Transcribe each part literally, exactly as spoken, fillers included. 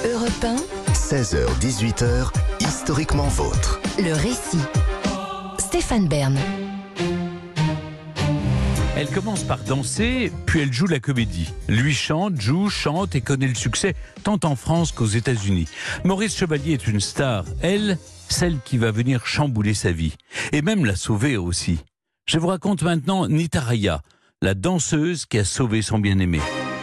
Europe un, seize heures dix-huit heures, historiquement vôtre. le récit. Stéphane Bern. Elle commence par danser, puis elle joue la comédie. Lui chante, joue, chante et connaît le succès tant en France qu'aux États-Unis. Maurice Chevalier est une star, elle, celle qui va venir chambouler sa vie. Et même la sauver aussi. Je vous raconte maintenant Nita Raya, la danseuse qui a sauvé son bien-aimé.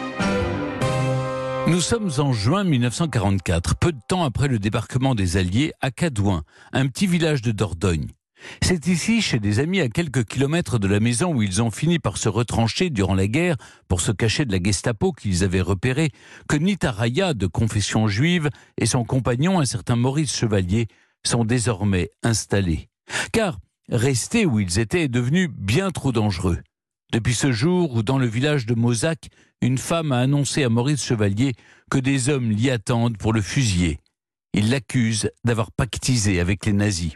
Nous sommes en juin mille neuf cent quarante-quatre, peu de temps après le débarquement des Alliés à Cadouin, un petit village de Dordogne. C'est ici, chez des amis à quelques kilomètres de la maison où ils ont fini par se retrancher durant la guerre pour se cacher de la Gestapo qu'ils avaient repérée, que Nita Raya, de confession juive, et son compagnon, un certain Maurice Chevalier, sont désormais installés. Car rester où ils étaient est devenu bien trop dangereux. Depuis ce jour où, dans le village de Mozac, une femme a annoncé à Maurice Chevalier que des hommes l'y attendent pour le fusiller. Ils l'accusent d'avoir pactisé avec les nazis.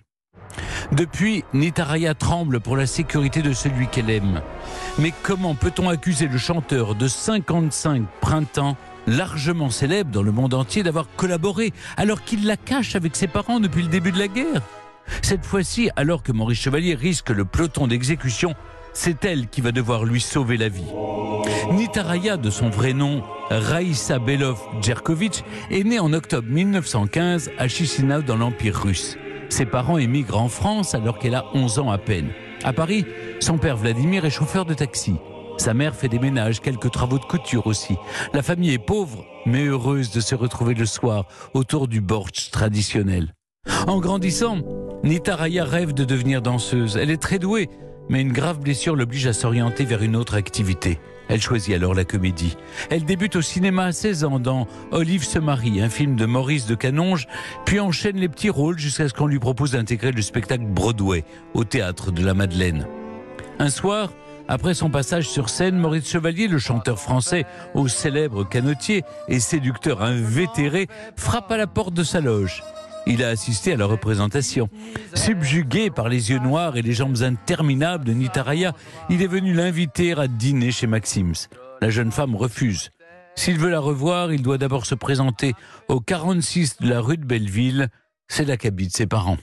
Depuis, Nita Raya tremble pour la sécurité de celui qu'elle aime. Mais comment peut-on accuser le chanteur de cinquante-cinq printemps, largement célèbre dans le monde entier, d'avoir collaboré alors qu'il la cache avec ses parents depuis le début de la guerre ? Cette fois-ci, alors que Maurice Chevalier risque le peloton d'exécution, c'est elle qui va devoir lui sauver la vie. Nita Raya, de son vrai nom, Raïssa Belov-Djerkovitch, est née en octobre mille neuf cent quinze à Chisinau dans l'Empire russe. Ses parents émigrent en France alors qu'elle a onze ans à peine. À Paris, son père Vladimir est chauffeur de taxi. Sa mère fait des ménages, quelques travaux de couture aussi. La famille est pauvre, mais heureuse de se retrouver le soir autour du bortsch traditionnel. En grandissant, Nita Raya rêve de devenir danseuse. Elle est très douée, mais une grave blessure l'oblige à s'orienter vers une autre activité. Elle choisit alors la comédie. Elle débute au cinéma à seize ans dans Olive se marie, un film de Maurice de Canonge, puis enchaîne les petits rôles jusqu'à ce qu'on lui propose d'intégrer le spectacle Broadway au théâtre de la Madeleine. Un soir, après son passage sur scène, Maurice Chevalier, le chanteur français au célèbre canotier et séducteur invétéré, frappe à la porte de sa loge. Il a assisté à la représentation. Subjugué par les yeux noirs et les jambes interminables de Nita Raya, il est venu l'inviter à dîner chez Maxim's. La jeune femme refuse. S'il veut la revoir, il doit d'abord se présenter au quarante-six de la rue de Belleville. C'est là qu'habitent ses parents.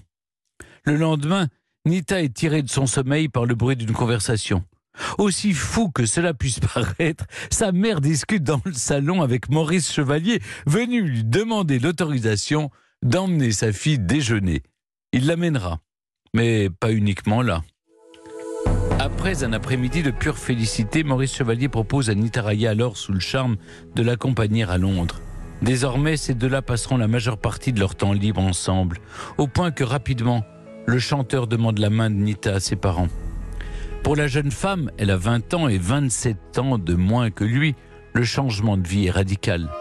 Le lendemain, Nita est tirée de son sommeil par le bruit d'une conversation. Aussi fou que cela puisse paraître, sa mère discute dans le salon avec Maurice Chevalier, venu lui demander l'autorisation d'emmener sa fille déjeuner. Il l'amènera, mais pas uniquement là. Après un après-midi de pure félicité, Maurice Chevalier propose à Nita Raya, alors sous le charme, de l'accompagner à Londres. Désormais, ces deux-là passeront la majeure partie de leur temps libre ensemble, au point que rapidement, le chanteur demande la main de Nita à ses parents. Pour la jeune femme, elle a vingt ans et vingt-sept ans de moins que lui, le changement de vie est radical.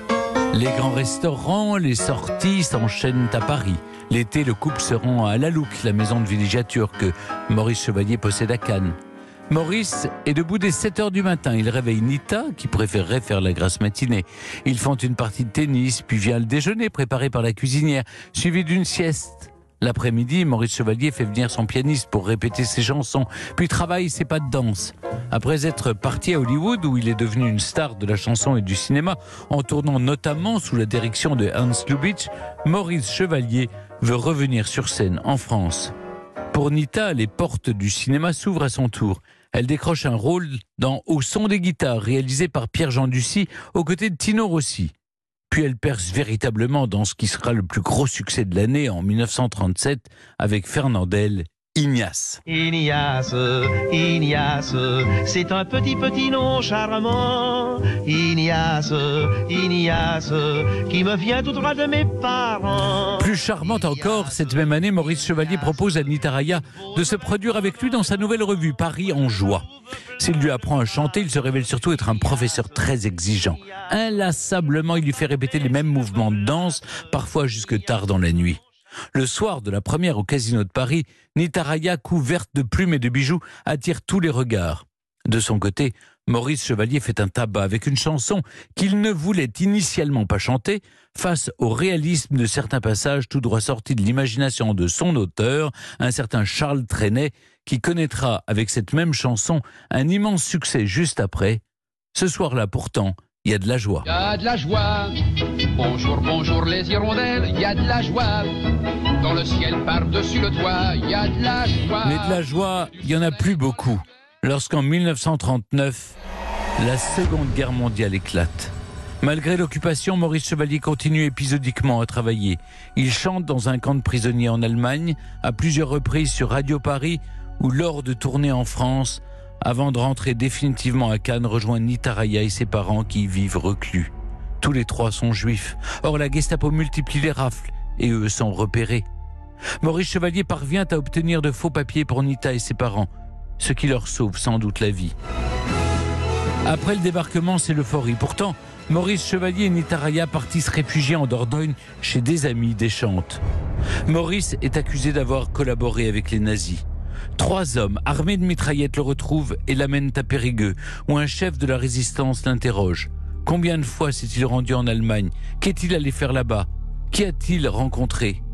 Les grands restaurants, les sorties s'enchaînent à Paris. L'été, le couple se rend à La Louque, la maison de villégiature que Maurice Chevalier possède à Cannes. Maurice est debout dès sept heures du matin. Il réveille Nita, qui préférerait faire la grasse matinée. Ils font une partie de tennis, puis vient le déjeuner préparé par la cuisinière, suivi d'une sieste. L'après-midi, Maurice Chevalier fait venir son pianiste pour répéter ses chansons, puis travaille ses pas de danse. Après être parti à Hollywood, où il est devenu une star de la chanson et du cinéma, en tournant notamment sous la direction de Ernst Lubitsch, Maurice Chevalier veut revenir sur scène en France. Pour Nita, les portes du cinéma s'ouvrent à son tour. Elle décroche un rôle dans Au son des guitares, réalisé par Pierre-Jean Ducy, aux côtés de Tino Rossi. Puis elle perce véritablement dans ce qui sera le plus gros succès de l'année en mille neuf cent trente-sept avec Fernandel, Ignace. Ignace, Ignace, c'est un petit petit nom charmant. Ignace, Ignace, qui me vient tout droit de mes parents. Plus charmante encore, cette même année, Maurice Chevalier propose à Nita Raya de se produire avec lui dans sa nouvelle revue, Paris en joie. S'il lui apprend à chanter, il se révèle surtout être un professeur très exigeant. Inlassablement, il lui fait répéter les mêmes mouvements de danse, parfois jusque tard dans la nuit. Le soir de la première au Casino de Paris, Nita Raya, couverte de plumes et de bijoux, attire tous les regards. De son côté, Maurice Chevalier fait un tabac avec une chanson qu'il ne voulait initialement pas chanter face au réalisme de certains passages tout droit sortis de l'imagination de son auteur, un certain Charles Trenet, qui connaîtra avec cette même chanson un immense succès juste après. Ce soir-là, pourtant, il y a de la joie. Il y a de la joie Bonjour, bonjour les hirondelles, il y a de la joie. Dans le ciel par-dessus le toit, il y a de la joie. Mais de la joie, il n'y en a plus beaucoup. Lorsqu'en mille neuf cent trente-neuf, la Seconde Guerre mondiale éclate. Malgré l'occupation, Maurice Chevalier continue épisodiquement à travailler. Il chante dans un camp de prisonniers en Allemagne, à plusieurs reprises sur Radio Paris ou lors de tournées en France, avant de rentrer définitivement à Cannes, rejoindre Nita Raya et ses parents qui y vivent reclus. Tous les trois sont juifs. Or, la Gestapo multiplie les rafles et eux sont repérés. Maurice Chevalier parvient à obtenir de faux papiers pour Nita et ses parents, ce qui leur sauve sans doute la vie. Après le débarquement, c'est l'euphorie. Pourtant, Maurice Chevalier et Nita Raya partissent réfugiés en Dordogne chez des amis des Chantes. Maurice est accusé d'avoir collaboré avec les nazis. Trois hommes armés de mitraillettes le retrouvent et l'amènent à Périgueux, où un chef de la résistance l'interroge. Combien de fois s'est-il rendu en Allemagne? Qu'est-il allé faire là-bas? Qui a-t-il rencontré?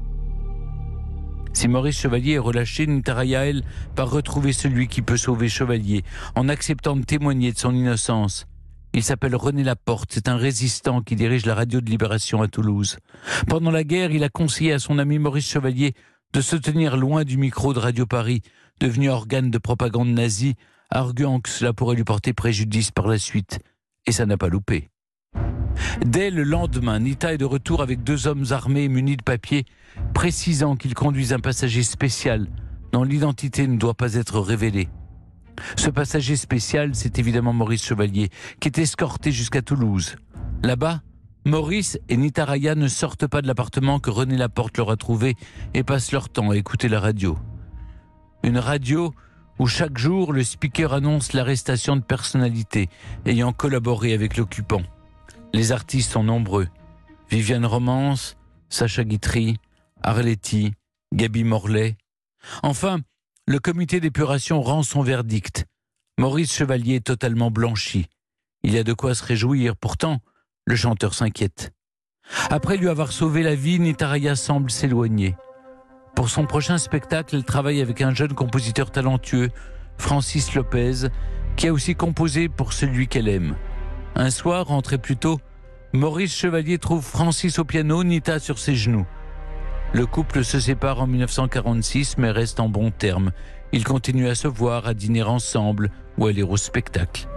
Si Maurice Chevalier est relâché, Nita Raya, elle, part retrouver celui qui peut sauver Chevalier, en acceptant de témoigner de son innocence. Il s'appelle René Laporte, c'est un résistant qui dirige la radio de Libération à Toulouse. Pendant la guerre, il a conseillé à son ami Maurice Chevalier de se tenir loin du micro de Radio Paris, devenu organe de propagande nazie, arguant que cela pourrait lui porter préjudice par la suite. Et ça n'a pas loupé. Dès le lendemain, Nita est de retour avec deux hommes armés munis de papiers, précisant qu'ils conduisent un passager spécial dont l'identité ne doit pas être révélée. Ce passager spécial, c'est évidemment Maurice Chevalier, qui est escorté jusqu'à Toulouse. Là-bas, Maurice et Nita Raya ne sortent pas de l'appartement que René Laporte leur a trouvé et passent leur temps à écouter la radio. Une radio où chaque jour le speaker annonce l'arrestation de personnalités ayant collaboré avec l'occupant. Les artistes sont nombreux. Viviane Romance, Sacha Guitry, Arletty, Gaby Morlaix. Enfin, le comité d'épuration rend son verdict. Maurice Chevalier est totalement blanchi. Il y a de quoi se réjouir. Pourtant, le chanteur s'inquiète. Après lui avoir sauvé la vie, Nita Raya semble s'éloigner. Pour son prochain spectacle, elle travaille avec un jeune compositeur talentueux, Francis Lopez, qui a aussi composé pour celui qu'elle aime. Un soir, rentré plus tôt, Maurice Chevalier trouve Francis au piano, Nita sur ses genoux. Le couple se sépare en mille neuf cent quarante-six, mais reste en bons termes. Ils continuent à se voir, à dîner ensemble ou à aller au spectacle.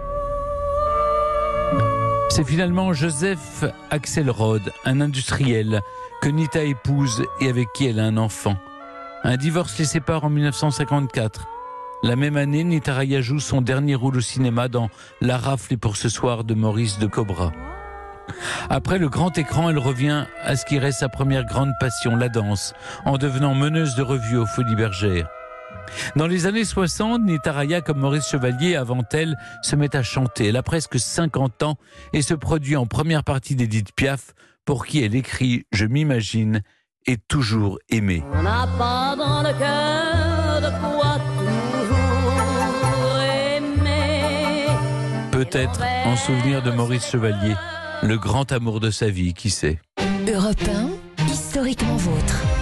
C'est finalement Joseph Axelrod, un industriel, que Nita épouse et avec qui elle a un enfant. Un divorce les sépare en mille neuf cent cinquante-quatre. La même année, Nita Raya joue son dernier rôle au cinéma dans La rafle est pour ce soir de Maurice de Cobra. Après le grand écran, elle revient à ce qui reste sa première grande passion, la danse, en devenant meneuse de revue aux Folies Bergères. Dans les années soixante, Nita Raya, comme Maurice Chevalier avant elle, se met à chanter. Elle a presque cinquante ans et se produit en première partie d'Édith Piaf, pour qui elle écrit « Je m'imagine » et « Toujours aimé ». On n'a pas dans le cœur de quoi toujours aimer. Peut-être en souvenir de Maurice Chevalier, le grand amour de sa vie, qui sait. Europe un, historiquement vôtre.